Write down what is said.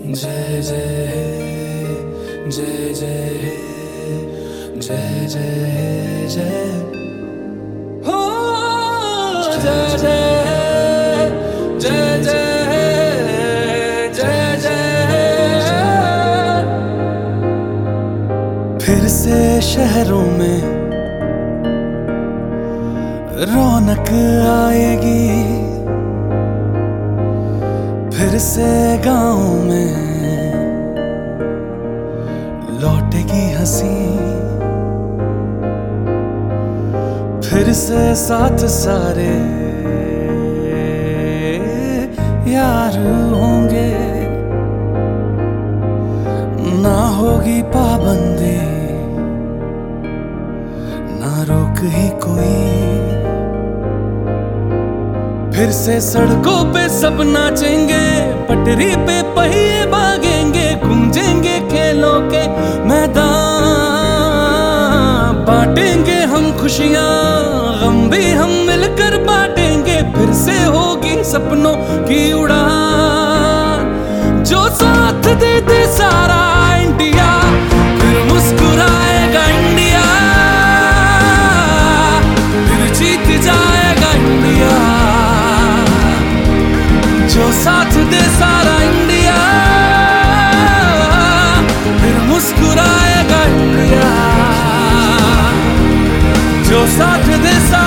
जय जय हे, जय जय हे, जय जय हे, जय हो जय जय हे, जय जय हे, जय जय हे। फिर से शहरों में रौनक आएगी, फिर से गाँव में लौटेगी हंसी, फिर से साथ सारे यार होंगे, ना होगी पाबंदी ना रोक ही कोई, फिर से सड़कों पे सब नाचेंगे, पटरी पे पहिए भागेंगे, गूंजेंगे खेलों के मैदान, बांटेंगे हम खुशियां, गम भी हम मिलकर बांटेंगे, फिर से होगी सपनों की उड़ान। जो साथ दे दे सारा इंडिया, फिर मुस्कुराएगा इंडिया, फिर जीत जाएगा इंडिया। जो साथ दे सारा इंडिया, फिर मुस्कुराएगा इंडिया। जो साथ दे सारा